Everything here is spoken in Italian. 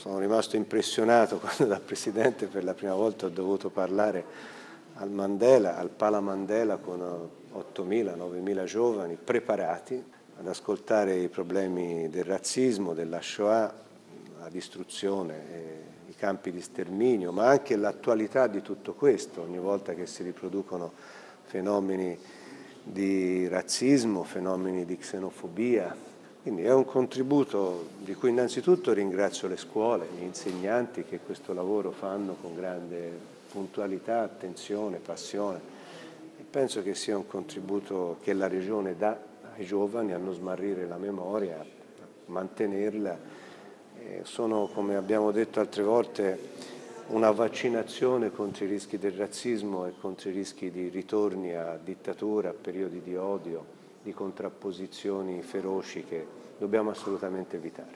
Sono rimasto impressionato quando da Presidente per la prima volta ho dovuto parlare al Pala Mandela con 8.000-9.000 giovani preparati ad ascoltare i problemi del razzismo, della Shoah, la distruzione, i campi di sterminio, ma anche l'attualità di tutto questo, ogni volta che si riproducono fenomeni di razzismo, fenomeni di xenofobia. Quindi è un contributo di cui innanzitutto ringrazio le scuole, gli insegnanti che questo lavoro fanno con grande puntualità, attenzione, passione. E penso che sia un contributo che la Regione dà ai giovani a non smarrire la memoria, a mantenerla. Sono, come abbiamo detto altre volte, una vaccinazione contro i rischi del razzismo e contro i rischi di ritorni a dittatura, a periodi di odio, di contrapposizioni feroci che dobbiamo assolutamente evitare.